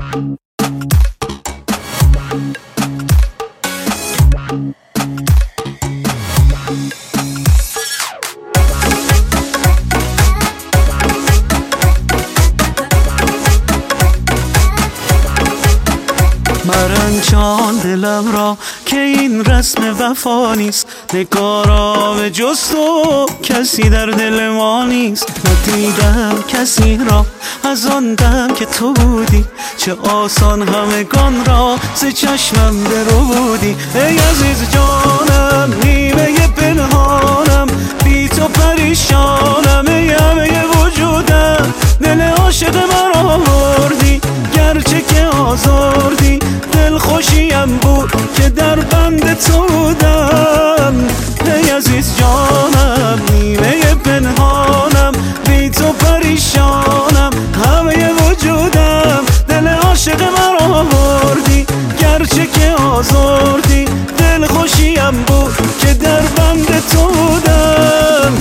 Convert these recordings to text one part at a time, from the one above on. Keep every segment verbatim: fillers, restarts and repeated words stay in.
مرنجان دلم را که این رسم وفا نیست، نگارا به جز تو کسی در دل ما نیست. ندیدم کسی را از آن دم که تو بودی، چه آسان همگان را ز چشمم برودی. ای عزیز جانم نیمه پنهانم، بی تو پریشانم. ای همه وجودم دل عاشق مرا بردی، گرچه که آزردی دل خوشیم بود که در بند تو بودم. ای عزیز جانم نیمه پنهانم، بی تو پریشانم. همه وجودم دل عاشق مرا بردی، گرچه که آزردی دل خوشیم بود که در بند تو بودم.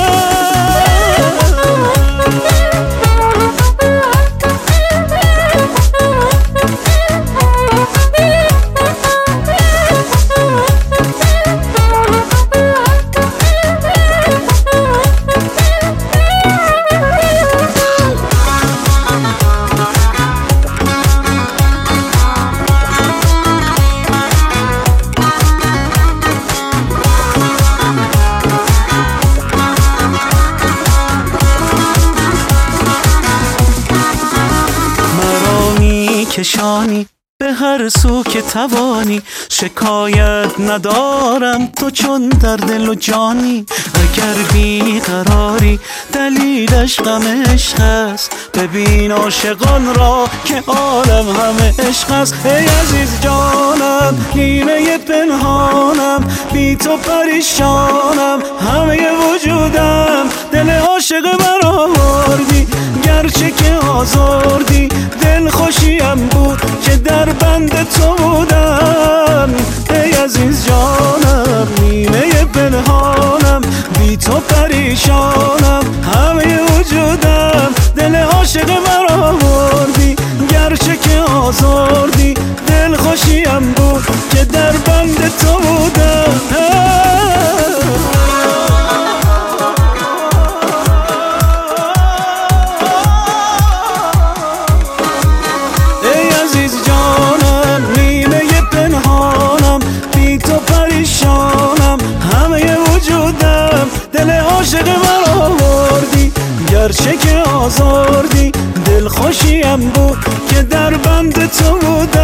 کشانی به هر سو که توانی، شکایت ندارم تو چون در دل و جانی. اگر بیقراری دلیلش غم عشق است، ببین عاشقان را که عالم همه عشق است. ای عزیز جانم نیمه پنهانم، بی تو پریشانم. همه وجودم دل عاشق مرا بردی، گرچه که آزردی دل خوشیم بود که در بند تو بودم. ای عزیز جانم نیمه پنهانم، بی تو پریشانم. همه وجودم دل عاشق مرا بردی، گرچه که آزردی دل خوشیم بود که در بند تو بودم. عاشق مرا بردی، گرچه که آزردی دل خوشیم بود که در بند تو بودم.